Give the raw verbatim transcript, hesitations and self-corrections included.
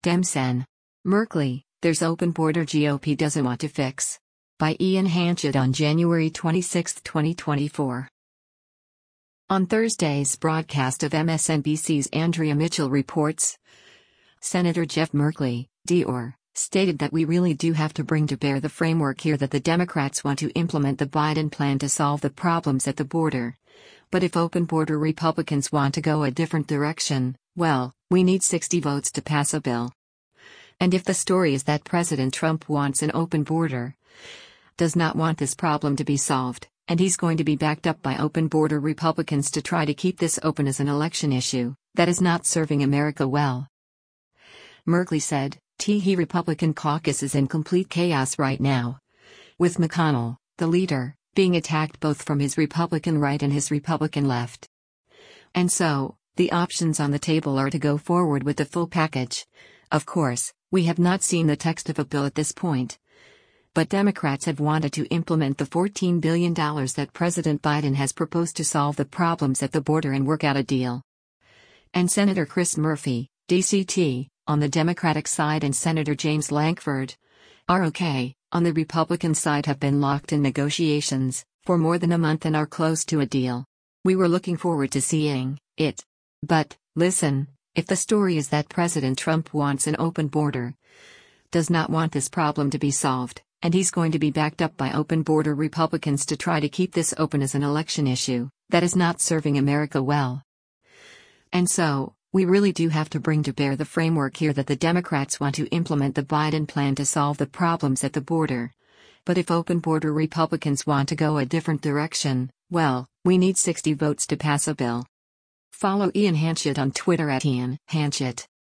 Demsen. Merkley, there's open border G O P doesn't want to fix. By Ian Hanchett on January twenty-sixth, twenty twenty-four. On Thursday's broadcast of M S N B C's Andrea Mitchell Reports, Senator Jeff Merkley, D R, stated that we really do have to bring to bear the framework here that the Democrats want to implement the Biden plan to solve the problems at the border. But if open border Republicans want to go a different direction, well, we need sixty votes to pass a bill. And if the story is that President Trump wants an open border, does not want this problem to be solved, and he's going to be backed up by open border Republicans to try to keep this open as an election issue, that is not serving America well. Merkley said, "The Republican caucus is in complete chaos right now, with McConnell, the leader, being attacked both from his Republican right and his Republican left. And so, the options on the table are to go forward with the full package. Of course, we have not seen the text of a bill at this point. But Democrats have wanted to implement the fourteen billion dollars that President Biden has proposed to solve the problems at the border and work out a deal." And Senator Chris Murphy, D C T, on the Democratic side, and Senator James Lankford, R O K, on the Republican side have been locked in negotiations for more than a month and are close to a deal. We were looking forward to seeing it. But, listen, if the story is that President Trump wants an open border, does not want this problem to be solved, and he's going to be backed up by open border Republicans to try to keep this open as an election issue, that is not serving America well. And so, we really do have to bring to bear the framework here that the Democrats want to implement the Biden plan to solve the problems at the border. But if open border Republicans want to go a different direction, well, we need sixty votes to pass a bill. Follow Ian Hanchett on Twitter at Ian Hanchett.